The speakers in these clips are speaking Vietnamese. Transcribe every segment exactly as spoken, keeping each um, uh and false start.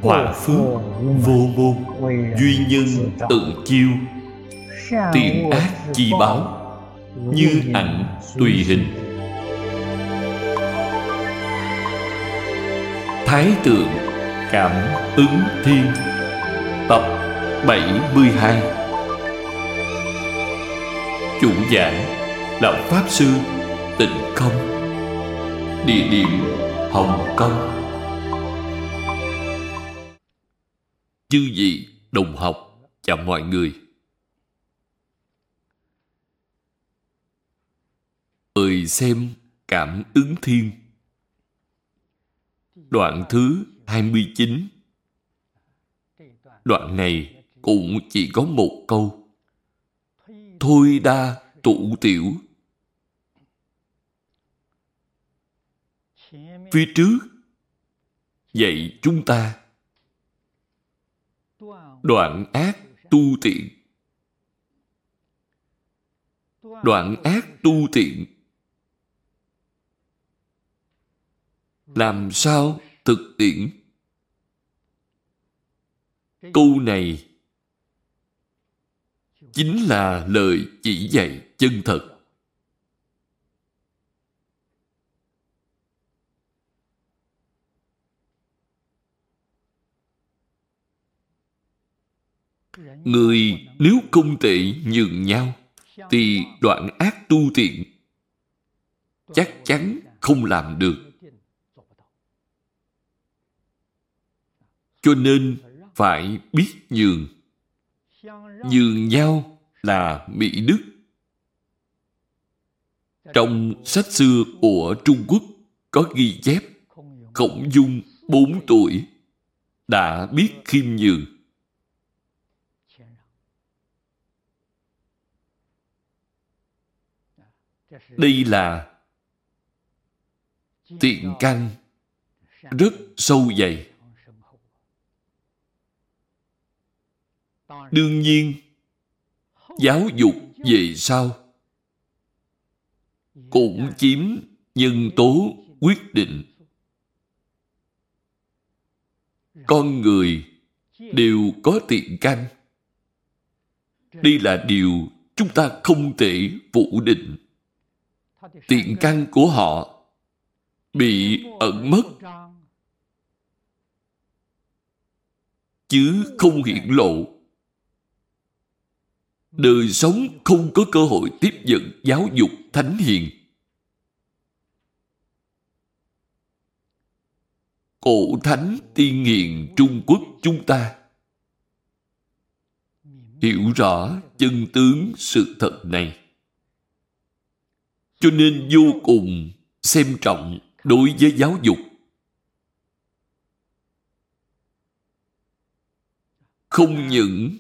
Hòa phước vô môn, duy nhân tự chiêu. Tiền ác chi báo, như ảnh tùy hình. Thái tượng cảm ứng thiên. Tập bảy mươi hai. Chủ giảng là Pháp Sư Tịnh Không. Địa điểm Hồng Kông. Chư vị đồng học và mọi người, mời xem Cảm ứng thiên, đoạn thứ hai mươi chín. Đoạn này cũng chỉ có một câu: thôi đa tụ tiểu. Phía trước dạy chúng ta đoạn ác tu tiện. Đoạn ác tu tiện làm sao thực tiễn? Câu này chính là lời chỉ dạy chân thật. Người nếu không tệ nhường nhau thì đoạn ác tu tiện chắc chắn không làm được. Cho nên phải biết nhường. Nhường nhau là mỹ đức. Trong sách xưa của Trung Quốc có ghi chép Khổng Dung bốn tuổi đã biết khiêm nhường. Đây là tiện căn rất sâu dày. Đương nhiên, giáo dục về sau cũng chiếm nhân tố quyết định. Con người đều có tiện căn. Đây là điều chúng ta không thể phủ định. Tiện căn của họ bị ẩn mất, chứ không hiển lộ. Đời sống không có cơ hội tiếp nhận giáo dục thánh hiền. Cổ thánh tiên hiền Trung Quốc chúng ta hiểu rõ chân tướng sự thật này, cho nên vô cùng xem trọng đối với giáo dục. Không những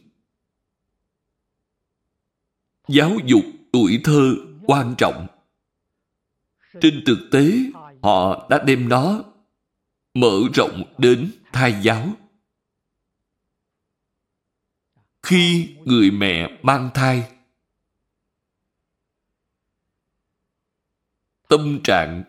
giáo dục tuổi thơ quan trọng, trên thực tế họ đã đem nó mở rộng đến thai giáo. Khi người mẹ mang thai, tâm trạng,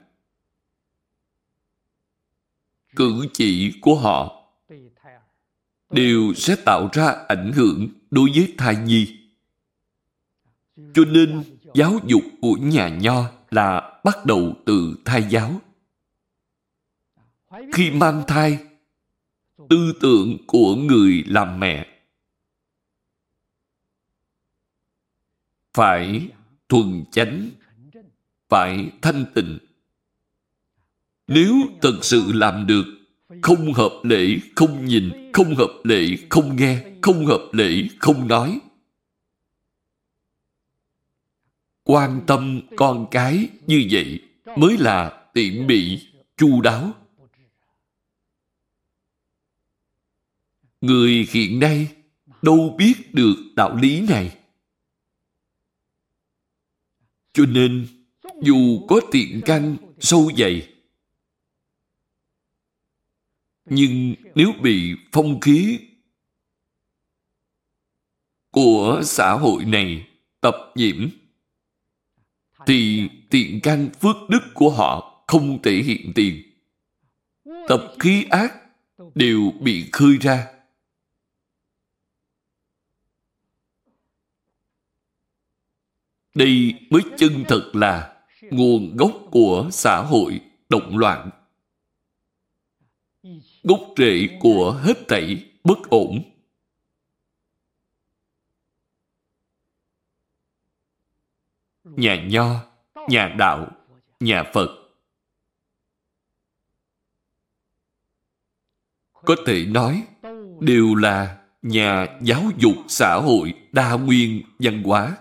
cử chỉ của họ đều sẽ tạo ra ảnh hưởng đối với thai nhi. Cho nên giáo dục của nhà Nho là bắt đầu từ thai giáo. Khi mang thai, tư tưởng của người làm mẹ phải thuần chánh, phải thanh tịnh. Nếu thật sự làm được, không hợp lễ không nhìn, không hợp lễ không nghe, không hợp lễ không nói, quan tâm con cái như vậy mới là tỉ mỉ, chu đáo. Người hiện nay đâu biết được đạo lý này. Cho nên dù có tiện căn sâu dày, nhưng nếu bị phong khí của xã hội này tập nhiễm, thì tiện căn phước đức của họ không thể hiện tiền. Tập khí ác đều bị khơi ra. Đây mới chân thật là nguồn gốc của xã hội động loạn, gốc rễ của hết thảy bất ổn. Nhà Nho, nhà Đạo, nhà Phật có thể nói đều là nhà giáo dục xã hội đa nguyên văn hóa.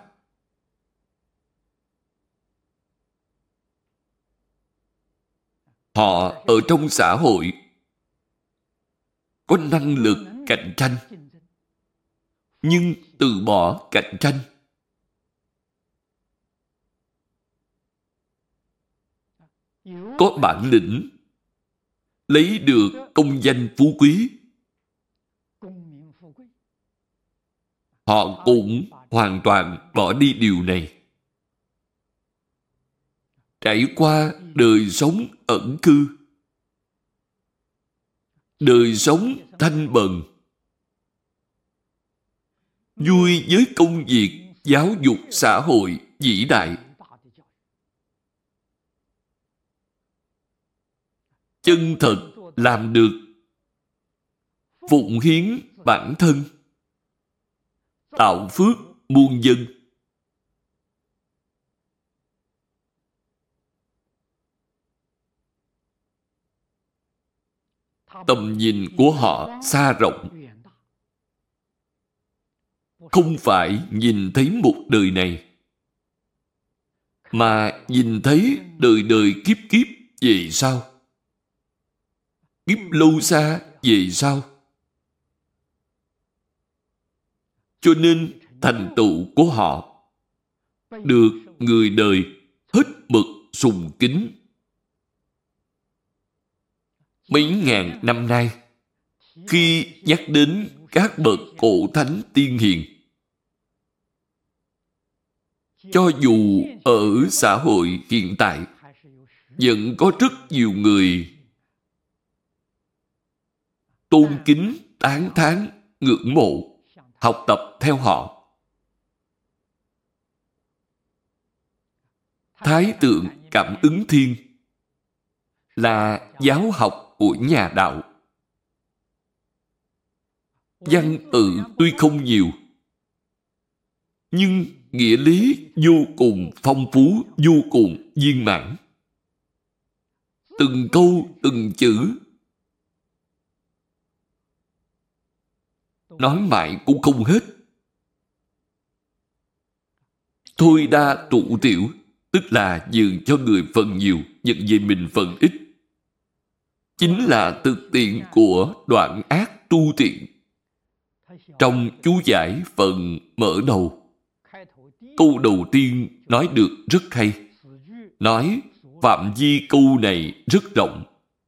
Họ ở trong xã hội có năng lực cạnh tranh, nhưng từ bỏ cạnh tranh. Có bản lĩnh, lấy được công danh phú quý. Họ cũng hoàn toàn bỏ đi điều này. Trải qua đời sống ẩn cư, đời sống thanh bần, vui với công việc giáo dục xã hội vĩ đại. Chân thật làm được phụng hiến bản thân, tạo phước muôn dân. Tầm nhìn của họ xa rộng, không phải nhìn thấy một đời này, mà nhìn thấy đời đời kiếp kiếp về sau, kiếp lâu xa về sau. Cho nên thành tựu của họ được người đời hết mực sùng kính. Mấy ngàn năm nay, khi nhắc đến các bậc cổ thánh tiên hiền, cho dù ở xã hội hiện tại, vẫn có rất nhiều người tôn kính, tán thán, ngưỡng mộ, học tập theo họ. Thái tượng Cảm Ứng Thiên là giáo học của nhà Đạo. Văn tự tuy không nhiều, nhưng nghĩa lý vô cùng phong phú, vô cùng viên mãn. Từng câu, từng chữ nói mãi cũng không hết. Thôi đa tụ tiểu, tức là nhường cho người phần nhiều, nhận về mình phần ít. Chính là thực tiễn của đoạn ác tu tiện. Trong chú giải phần mở đầu, câu đầu tiên nói được rất hay. Nói phạm vi câu này rất rộng.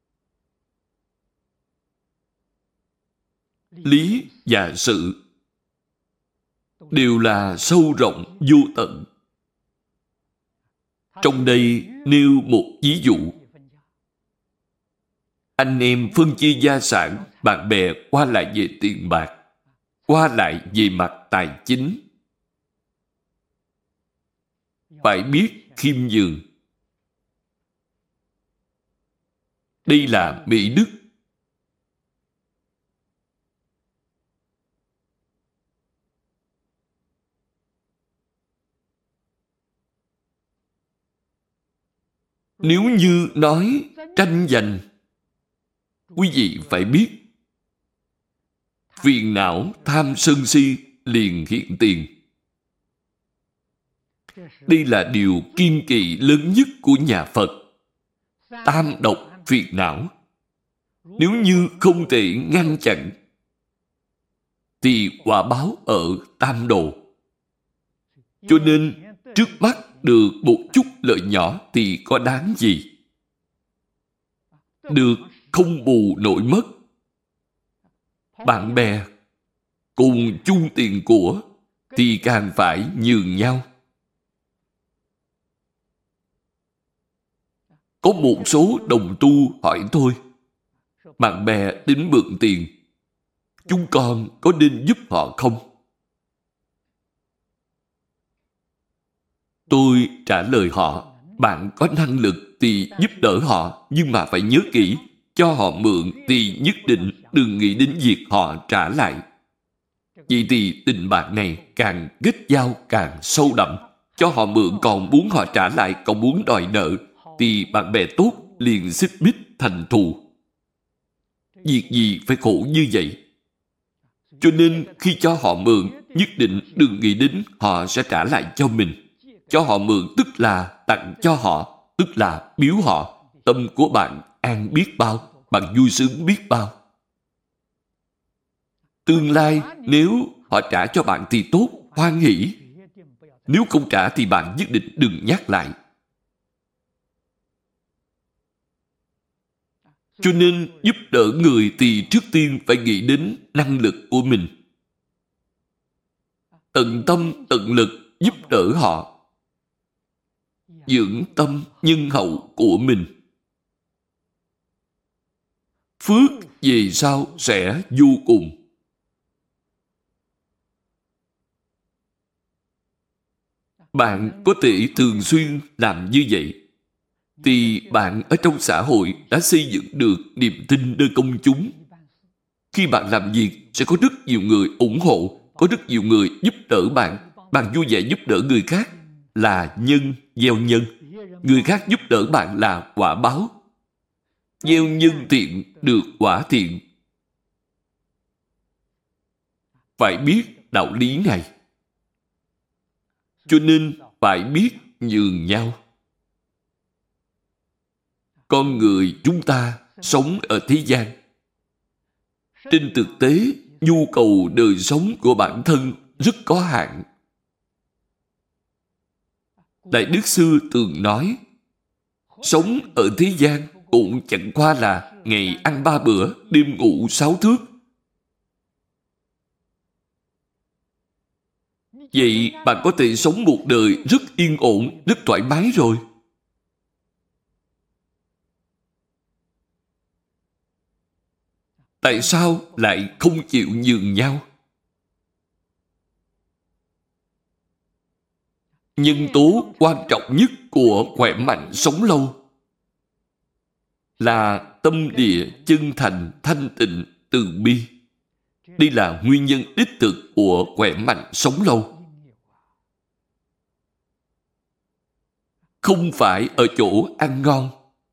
Lý và sự đều là sâu rộng vô tận. Trong đây nêu một ví dụ. Anh em phân chia gia sản, bạn bè qua lại về tiền bạc, qua lại về mặt tài chính. Phải biết khiêm nhường. Đây là mỹ đức. Nếu như nói tranh giành, quý vị phải biết phiền não tham sân si liền hiện tiền. Đây là điều kiên kỵ lớn nhất của nhà Phật. Tam độc phiền não. Nếu như không thể ngăn chặn, thì quả báo ở tam đồ. Cho nên trước mắt được một chút lợi nhỏ thì có đáng gì? Được không bù nổi mất. Bạn bè cùng chung tiền của thì càng phải nhường nhau. Có một số đồng tu hỏi tôi, bạn bè đến mượn tiền, chúng con có nên giúp họ không? Tôi trả lời họ, bạn có năng lực thì giúp đỡ họ, nhưng mà phải nhớ kỹ, cho họ mượn thì nhất định đừng nghĩ đến việc họ trả lại. Vậy thì tình bạn này càng kết giao càng sâu đậm. Cho họ mượn còn muốn họ trả lại, còn muốn đòi nợ, thì bạn bè tốt liền xích mích thành thù. Việc gì phải khổ như vậy? Cho nên khi cho họ mượn, nhất định đừng nghĩ đến họ sẽ trả lại cho mình. Cho họ mượn tức là tặng cho họ, tức là biếu họ. Tâm của bạn an biết bao, bạn vui sướng biết bao. Tương lai nếu họ trả cho bạn thì tốt, hoan hỷ. Nếu không trả thì bạn nhất định đừng nhắc lại. Cho nên giúp đỡ người thì trước tiên phải nghĩ đến năng lực của mình. Tận tâm tận lực giúp đỡ họ. Dưỡng tâm nhân hậu của mình. Phước về sau sẽ vô cùng. Bạn có thể thường xuyên làm như vậy, thì bạn ở trong xã hội đã xây dựng được niềm tin nơi công chúng. Khi bạn làm việc, sẽ có rất nhiều người ủng hộ, có rất nhiều người giúp đỡ bạn. Bạn vui vẻ giúp đỡ người khác là nhân gieo nhân. Người khác giúp đỡ bạn là quả báo. Gieo nhân thiện được quả thiện. Phải biết đạo lý này. Cho nên phải biết nhường nhau. Con người chúng ta sống ở thế gian. Trên thực tế, nhu cầu đời sống của bản thân rất có hạn. Đại Đức Sư thường nói, sống ở thế gian cũng chẳng qua là ngày ăn ba bữa, đêm ngủ sáu thước. Vậy bạn có thể sống một đời rất yên ổn, rất thoải mái rồi. Tại sao lại không chịu nhường nhau? Nhân tố quan trọng nhất của khỏe mạnh sống lâu là tâm địa chân thành, thanh tịnh, từ bi. Đây là nguyên nhân đích thực của khỏe mạnh sống lâu. Không phải ở chỗ ăn ngon.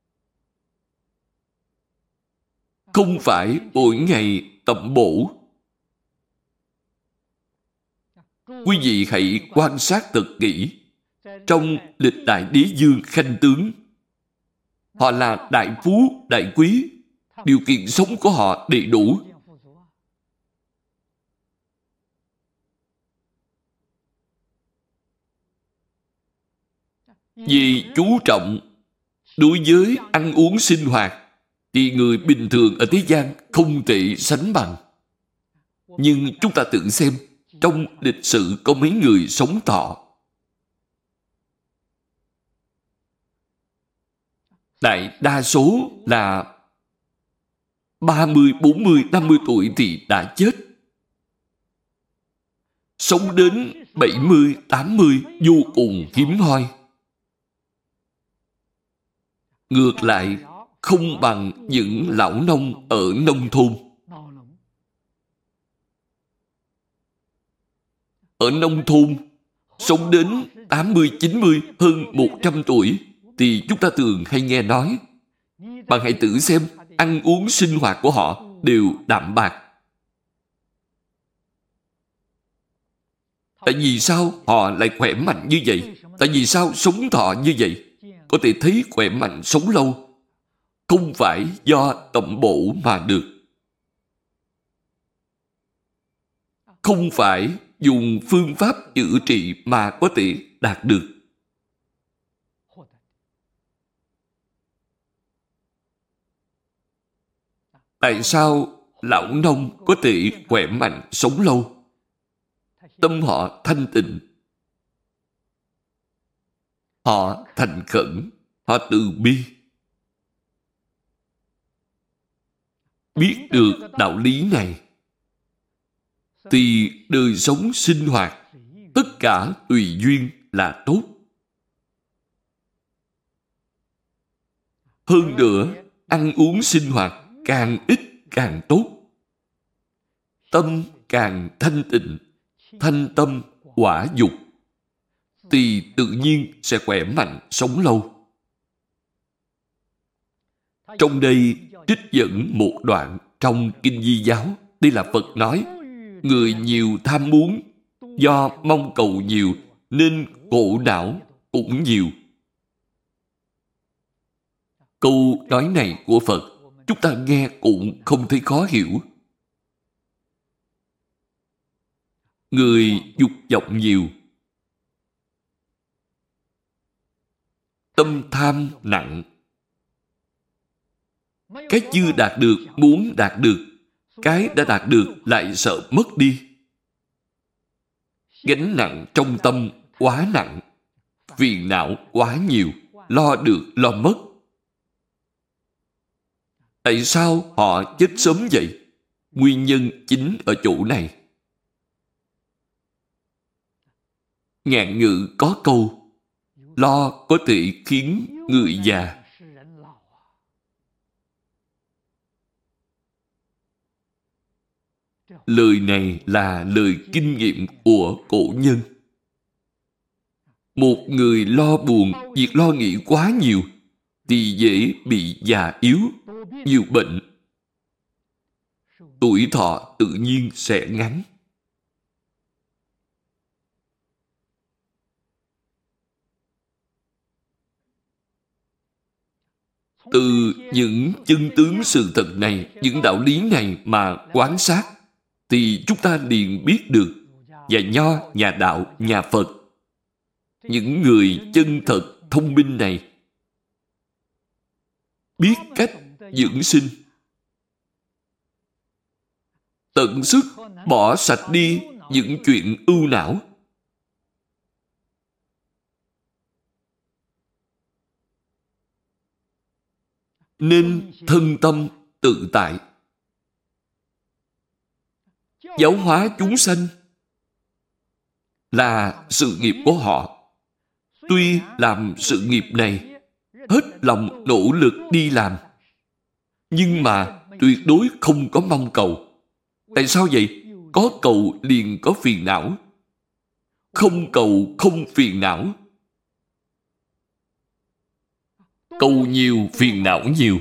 Không phải mỗi ngày tẩm bổ. Quý vị hãy quan sát thật kỹ. Trong lịch đại đế dương khanh tướng, họ là đại phú, đại quý. Điều kiện sống của họ đầy đủ. Vì chú trọng đối với ăn uống sinh hoạt thì người bình thường ở thế gian không thể sánh bằng. Nhưng chúng ta tự xem, trong lịch sử có mấy người sống thọ? Đại đa số là ba mươi, bốn mươi, năm mươi tuổi thì đã chết. Sống đến bảy mươi, tám mươi vô cùng hiếm hoi. Ngược lại, không bằng những lão nông ở nông thôn. Ở nông thôn, sống đến tám mươi, chín mươi, hơn một trăm tuổi, thì chúng ta thường hay nghe nói. Bạn hãy tự xem, ăn uống sinh hoạt của họ đều đạm bạc. Tại vì sao họ lại khỏe mạnh như vậy? Tại vì sao sống thọ như vậy? Có thể thấy khỏe mạnh sống lâu không phải do tẩm bổ mà được. Không phải dùng phương pháp chữa trị mà có thể đạt được. Tại sao lão nông có thể khỏe mạnh sống lâu? Tâm họ thanh tịnh. Họ thành khẩn. Họ từ bi. biết được đạo lý này, thì đời sống sinh hoạt tất cả tùy duyên là tốt. Hơn nữa, ăn uống sinh hoạt càng ít càng tốt. Tâm càng thanh tịnh, thanh tâm quả dục, thì tự nhiên sẽ khỏe mạnh, sống lâu. Trong đây trích dẫn một đoạn trong Kinh Di Giáo. Đây là Phật nói, người nhiều tham muốn, do mong cầu nhiều nên khổ não cũng nhiều. Câu nói này của Phật, chúng ta nghe cũng không thấy khó hiểu. Người dục vọng nhiều, tâm tham nặng, cái chưa đạt được muốn đạt được, cái đã đạt được lại sợ mất đi. Gánh nặng trong tâm quá nặng, phiền não quá nhiều, lo được lo mất. Tại sao họ chết sớm vậy? Nguyên nhân chính ở chỗ này. Ngạn ngữ có câu, lo có thể khiến người già. Lời này là lời kinh nghiệm của cổ nhân. Một người lo buồn, việc lo nghĩ quá nhiều, thì dễ bị già yếu, nhiều bệnh. Tuổi thọ tự nhiên sẽ ngắn. Từ những chân tướng sự thật này, những đạo lý này mà quan sát, thì chúng ta liền biết được nhà Nho, nhà Đạo, nhà Phật, những người chân thật thông minh này biết cách dưỡng sinh, tận sức bỏ sạch đi những chuyện ưu não. Nên thân tâm tự tại, giáo hóa chúng sanh là sự nghiệp của họ. Tuy làm sự nghiệp này hết lòng nỗ lực đi làm, nhưng mà tuyệt đối không có mong cầu. Tại sao vậy? Có cầu liền có phiền não, không cầu không phiền não. Cầu nhiều, phiền não nhiều.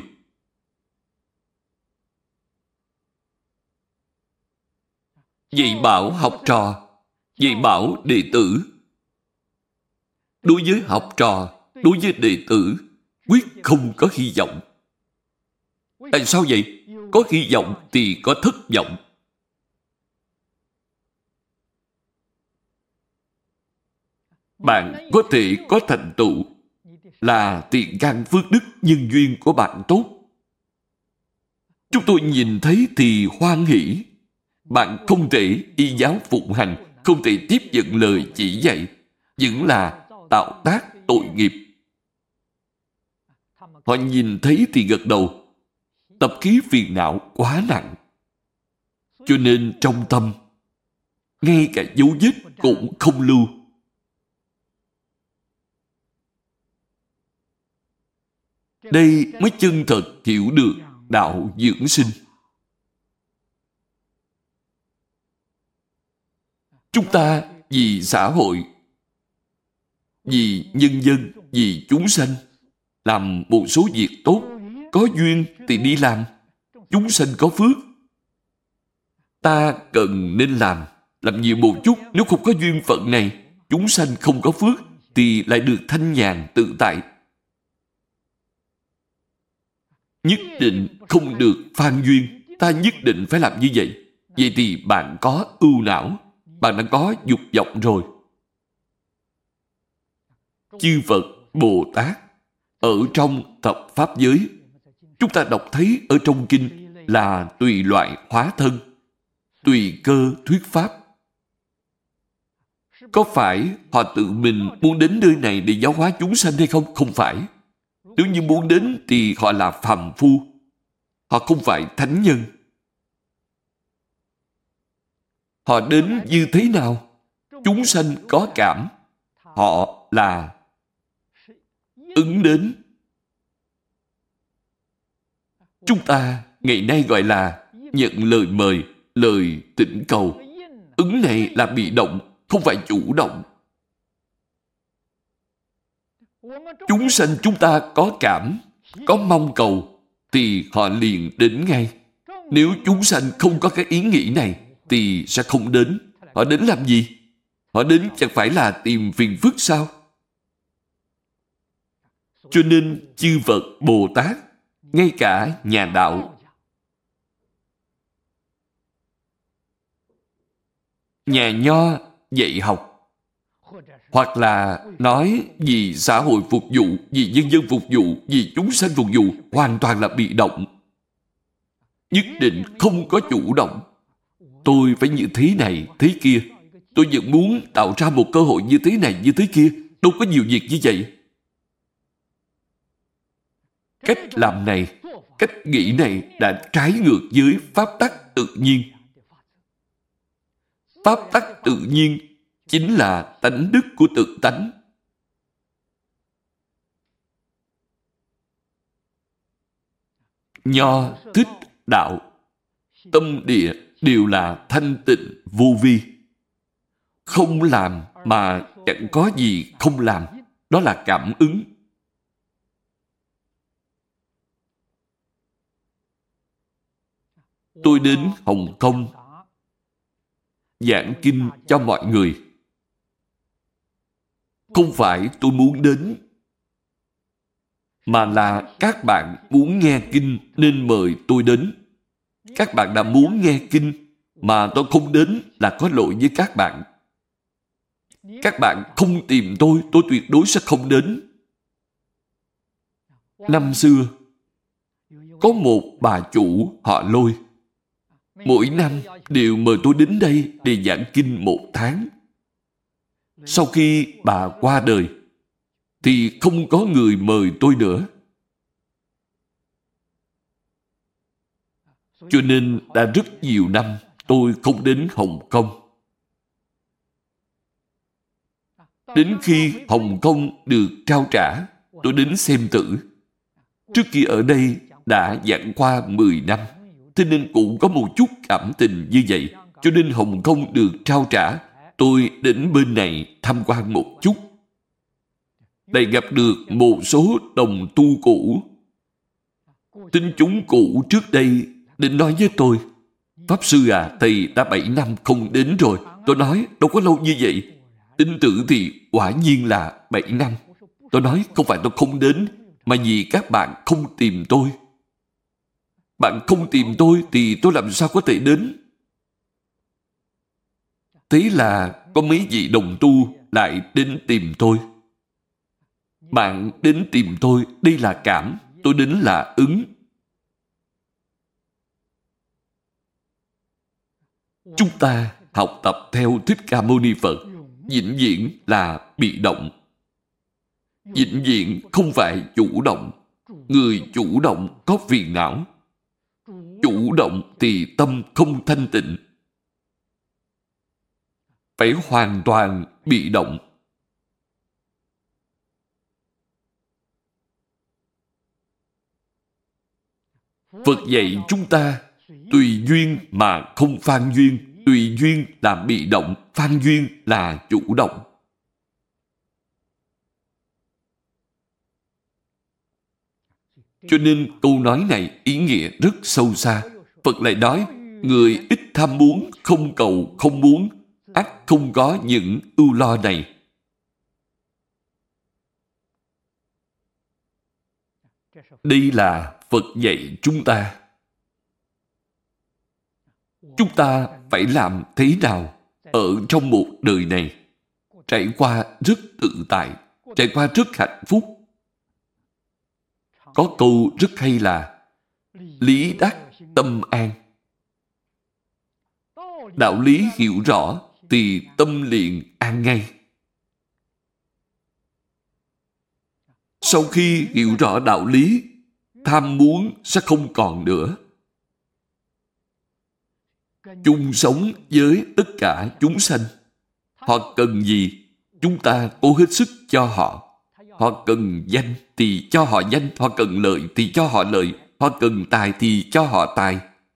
Dạy bảo học trò, dạy bảo đệ tử. Đối với học trò, đối với đệ tử, quyết không có hy vọng. Tại sao vậy? Có hy vọng thì có thất vọng. Bạn có thể có thành tựu là thiện căn phước đức nhân duyên của bạn tốt. Chúng tôi nhìn thấy thì hoan hỷ. Bạn không thể y giáo phụng hành, không thể tiếp nhận lời chỉ dạy, vẫn là tạo tác tội nghiệp. Họ nhìn thấy thì gật đầu. Tập khí phiền não quá nặng, cho nên trong tâm ngay cả dấu vết cũng không lưu. Đây mới chân thật hiểu được đạo dưỡng sinh. Chúng ta vì xã hội, vì nhân dân, vì chúng sanh, làm một số việc tốt. Có duyên thì đi làm. Chúng sanh có phước, ta cần nên làm. Làm nhiều một chút. Nếu không có duyên phận này, chúng sanh không có phước, thì lại được thanh nhàn tự tại. Nhất định không được phan duyên. Ta nhất định phải làm như vậy. Vậy thì bạn có ưu não, bạn đã có dục vọng rồi. Chư Phật, Bồ Tát ở trong thập pháp giới, chúng ta đọc thấy ở trong kinh là tùy loại hóa thân, tùy cơ thuyết pháp. Có phải họ tự mình muốn đến nơi này để giáo hóa chúng sanh hay không? Không phải. Nếu như muốn đến thì họ là phàm phu. Họ không phải thánh nhân. Họ đến như thế nào? Chúng sanh có cảm. Họ là ứng đến. Chúng ta ngày nay gọi là nhận lời mời, lời thỉnh cầu. Ứng này là bị động, không phải chủ động. Chúng sanh chúng ta có cảm, có mong cầu, thì họ liền đến ngay. Nếu chúng sanh không có cái ý nghĩ này, thì sẽ không đến. Họ đến làm gì? Họ đến chẳng phải là tìm phiền phức sao? Cho nên chư Phật Bồ Tát, ngay cả nhà đạo, nhà nho dạy học, hoặc là nói vì xã hội phục vụ, vì nhân dân phục vụ, vì chúng sanh phục vụ, hoàn toàn là bị động. Nhất định không có chủ động. Tôi phải như thế này, thế kia. Tôi vẫn muốn tạo ra một cơ hội như thế này, như thế kia. Đâu có nhiều việc như vậy. Cách làm này, cách nghĩ này đã trái ngược với pháp tắc tự nhiên. Pháp tắc tự nhiên chính là tánh đức của tự tánh. Nho, thích, đạo, tâm địa đều là thanh tịnh vô vi. Không làm mà chẳng có gì không làm. Đó là cảm ứng. Tôi đến Hồng Kông giảng kinh cho mọi người. Không phải tôi muốn đến, mà là các bạn muốn nghe kinh nên mời tôi đến. Các bạn đã muốn nghe kinh mà tôi không đến là có lỗi với các bạn. Các bạn không tìm tôi, tôi tuyệt đối sẽ không đến. Năm xưa, có một bà chủ họ Lôi. Mỗi năm đều mời tôi đến đây để giảng kinh một tháng. Sau khi bà qua đời, thì không có người mời tôi nữa. Cho nên đã rất nhiều năm tôi không đến Hồng Kông. Đến khi Hồng Kông được trao trả, tôi đến xem thử. Trước kia ở đây đã giảng qua mười năm, thế nên cũng có một chút cảm tình như vậy. Cho nên Hồng Kông được trao trả, tôi đến bên này tham quan một chút. Lại gặp được một số đồng tu cũ. Tín chúng cũ trước đây đến nói với tôi, Pháp Sư à, thầy đã bảy năm không đến rồi. Tôi nói, đâu có lâu như vậy. Tin tưởng thì quả nhiên là bảy năm. Tôi nói, không phải tôi không đến, mà vì các bạn không tìm tôi. Bạn không tìm tôi thì tôi làm sao có thể đến? Thế là có mấy vị đồng tu lại đến tìm tôi. Bạn đến tìm tôi, đây là cảm, tôi đến là ứng. Chúng ta học tập theo Thích Ca Mâu Ni Phật, vĩnh viễn là bị động. Vĩnh viễn không phải chủ động. Người chủ động có phiền não. Chủ động thì tâm không thanh tịnh. Phải hoàn toàn bị động. Phật dạy chúng ta tùy duyên mà không phan duyên. Tùy duyên là bị động, phan duyên là chủ động. Cho nên câu nói này ý nghĩa rất sâu xa. Phật lại nói, người ít tham muốn, không cầu, không muốn, ắt không có những ưu lo này. Đây là Phật dạy chúng ta. Chúng ta phải làm thế nào ở trong một đời này trải qua rất tự tại, trải qua rất hạnh phúc. Có câu rất hay là lý đắc tâm an. Đạo lý hiểu rõ thì tâm liền an ngay. Sau khi hiểu rõ đạo lý, tham muốn sẽ không còn nữa. Chung sống với tất cả chúng sanh. Họ cần gì, chúng ta cố hết sức cho họ. Họ cần danh thì cho họ danh, họ cần lợi thì cho họ lợi, họ cần tài thì cho họ tài.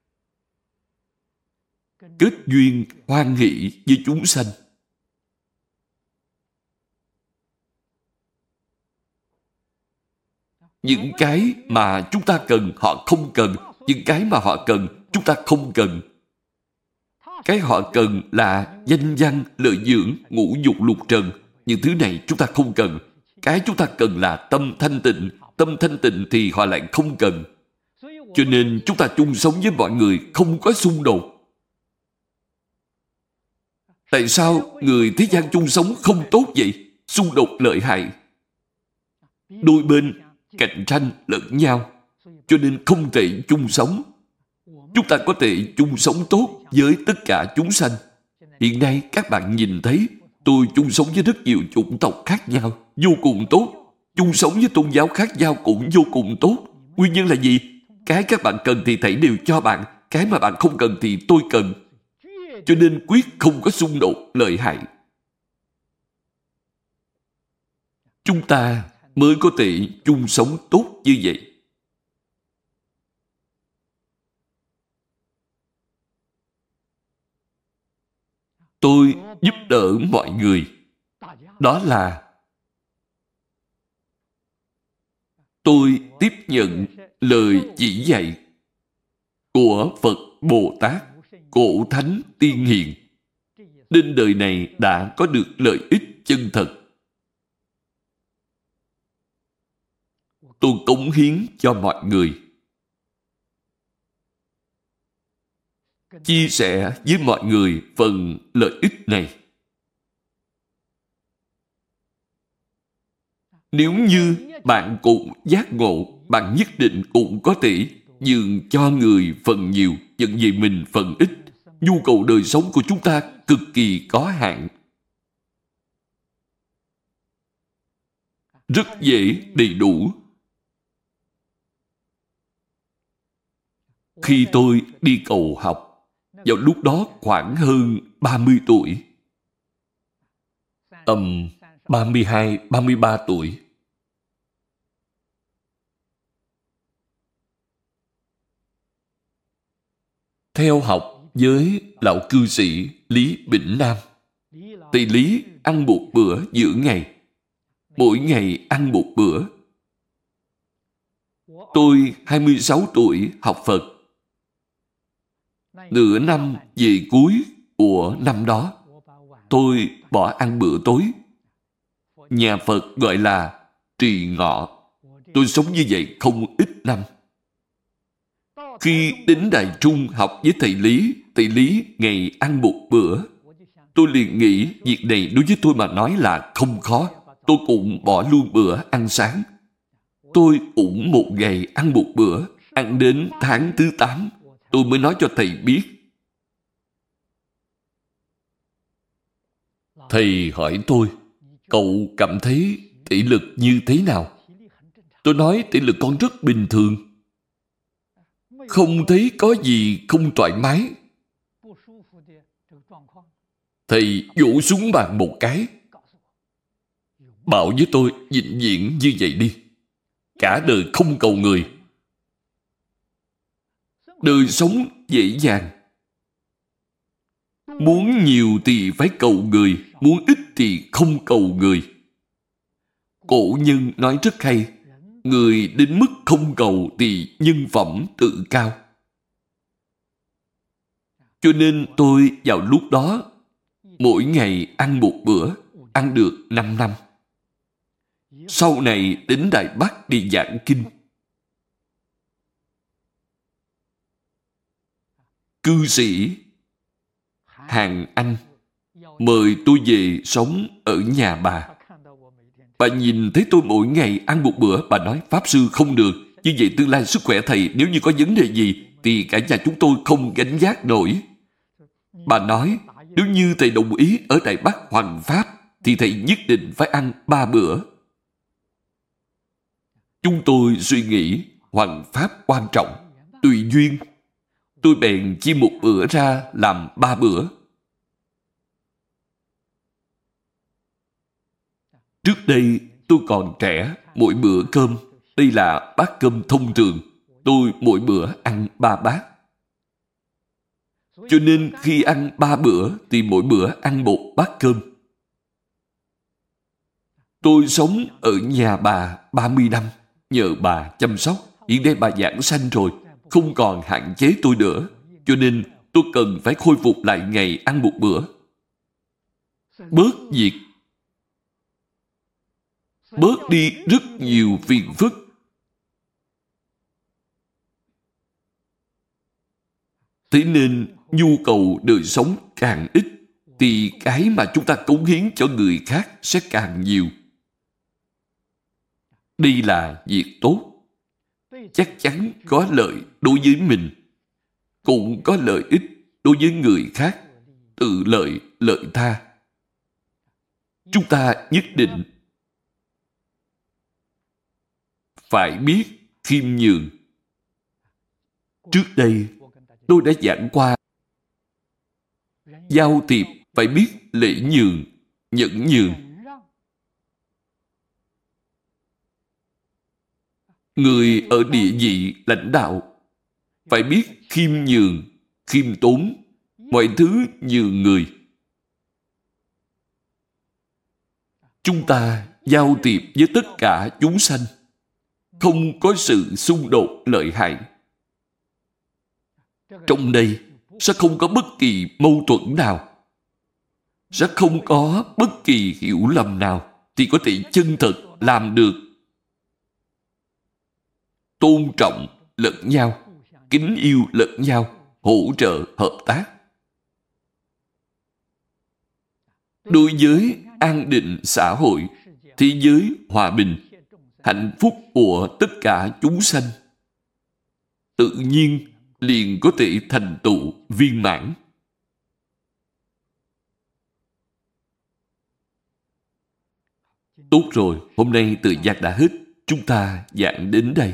Kết duyên hoan hỷ với chúng sanh. Những cái mà chúng ta cần họ không cần, những cái mà họ cần chúng ta không cần. Cái họ cần là danh văn, lợi dưỡng, ngũ dục lục trần. Những thứ này chúng ta không cần. Cái chúng ta cần là tâm thanh tịnh. Tâm thanh tịnh thì họ lại không cần. Cho nên chúng ta chung sống với mọi người không có xung đột. Tại sao người thế gian chung sống không tốt vậy? Xung đột lợi hại. Đôi bên cạnh tranh lẫn nhau. Cho nên không thể chung sống. Chúng ta có thể chung sống tốt với tất cả chúng sanh. Hiện nay các bạn nhìn thấy tôi chung sống với rất nhiều chủng tộc khác nhau, vô cùng tốt. Chung sống với tôn giáo khác nhau cũng vô cùng tốt. Nguyên nhân là gì? Cái các bạn cần thì thảy đều cho bạn. Cái mà bạn không cần thì tôi cần. Cho nên quyết không có xung đột lợi hại. Chúng ta mới có thể chung sống tốt như vậy. Tôi giúp đỡ mọi người. Đó là tôi tiếp nhận lời chỉ dạy của Phật Bồ Tát, Cổ Thánh Tiên Hiền. Đến đời này đã có được lợi ích chân thật. Tôi cống hiến cho mọi người. Chia sẻ với mọi người phần lợi ích này. Nếu như bạn cũng giác ngộ, bạn nhất định cũng có thể nhường cho người phần nhiều, nhận về mình phần ít. Nhu cầu đời sống của chúng ta cực kỳ có hạn. Rất dễ đầy đủ. Khi tôi đi cầu học, vào lúc đó khoảng hơn ba mươi tuổi. Tầm ba mươi hai, ba mươi ba tuổi. Theo học với lão cư sĩ Lý Bỉnh Nam. Thầy Lý ăn một bữa giữa ngày. Mỗi ngày ăn một bữa. Tôi hai mươi sáu tuổi học Phật. Nửa năm về cuối của năm đó, tôi bỏ ăn bữa tối. Nhà Phật gọi là trì ngọ. Tôi sống như vậy không ít năm. Khi đến Đài Trung học với thầy Lý, thầy Lý ngày ăn một bữa. Tôi liền nghĩ việc này đối với tôi mà nói là không khó. Tôi cũng bỏ luôn bữa ăn sáng. Tôi cũng một ngày ăn một bữa. Ăn đến tháng thứ tám, tôi mới nói cho thầy biết. Thầy hỏi tôi, cậu cảm thấy thể lực như thế nào? Tôi nói thể lực con rất bình thường. Không thấy có gì không thoải mái. Thầy vỗ xuống bàn một cái. Bảo với tôi vĩnh viễn như vậy đi. Cả đời không cầu người. Đời sống dễ dàng. Muốn nhiều thì phải cầu người, muốn ít thì không cầu người. Cổ nhân nói rất hay. Người đến mức không cầu thì nhân phẩm tự cao. Cho nên tôi vào lúc đó mỗi ngày ăn một bữa, ăn được năm năm. Sau này đến Đài Bắc đi giảng kinh. Cư sĩ Hàng Anh mời tôi về sống ở nhà bà. Bà nhìn thấy tôi mỗi ngày ăn một bữa, bà nói, Pháp Sư không được. Như vậy tương lai sức khỏe thầy nếu như có vấn đề gì thì cả nhà chúng tôi không gánh vác nổi. Bà nói, nếu như thầy đồng ý ở Đài Bắc hoằng pháp thì thầy nhất định phải ăn ba bữa. Chúng tôi suy nghĩ, hoằng pháp quan trọng, tùy duyên. Tôi bèn chia một bữa ra làm ba bữa. Trước đây tôi còn trẻ, mỗi bữa cơm, đây là bát cơm thông thường, tôi mỗi bữa ăn ba bát. Cho nên khi ăn ba bữa thì mỗi bữa ăn một bát cơm. Tôi sống ở nhà bà ba mươi năm, nhờ bà chăm sóc. Hiện nay bà giảng sanh rồi, không còn hạn chế tôi nữa. Cho nên tôi cần phải khôi phục lại ngày ăn một bữa. Bớt việc, bớt đi rất nhiều phiền phức. Thế nên nhu cầu đời sống càng ít, thì cái mà chúng ta cống hiến cho người khác sẽ càng nhiều. Đây là việc tốt. Chắc chắn có lợi đối với mình, cũng có lợi ích đối với người khác, tự lợi, lợi tha. Chúng ta nhất định phải biết khiêm nhường. Trước đây, tôi đã giảng qua, giao thiệp phải biết lễ nhường, nhẫn nhường. Người ở địa vị lãnh đạo phải biết khiêm nhường, khiêm tốn, mọi thứ nhường người. Chúng ta giao thiệp với tất cả chúng sanh, không có sự xung đột lợi hại. Trong đây sẽ không có bất kỳ mâu thuẫn nào, sẽ không có bất kỳ hiểu lầm nào, thì có thể chân thật làm được tôn trọng lẫn nhau, kính yêu lẫn nhau, hỗ trợ hợp tác. Đối với an định xã hội, thế giới hòa bình, hạnh phúc của tất cả chúng sanh, tự nhiên liền có thể thành tựu viên mãn. Tốt rồi, hôm nay thời gian đã hết, chúng ta giảng đến đây.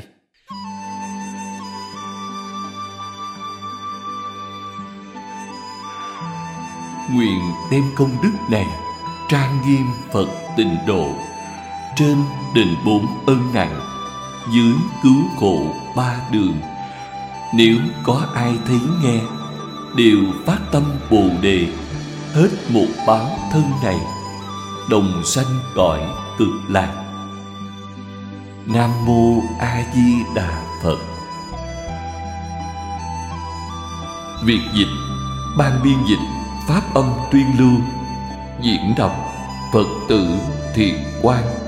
Nguyện đem công đức này trang nghiêm Phật Tịnh Độ, trên đền bốn ân nặng, dưới cứu khổ ba đường. Nếu có ai thấy nghe, đều phát tâm Bồ Đề, hết một báo thân này, đồng sanh cõi Cực Lạc. Nam Mô A Di Đà Phật. Việc dịch, ban biên dịch Pháp Âm Tuyên Lưu, diễn đọc Phật tử Thiện Quang.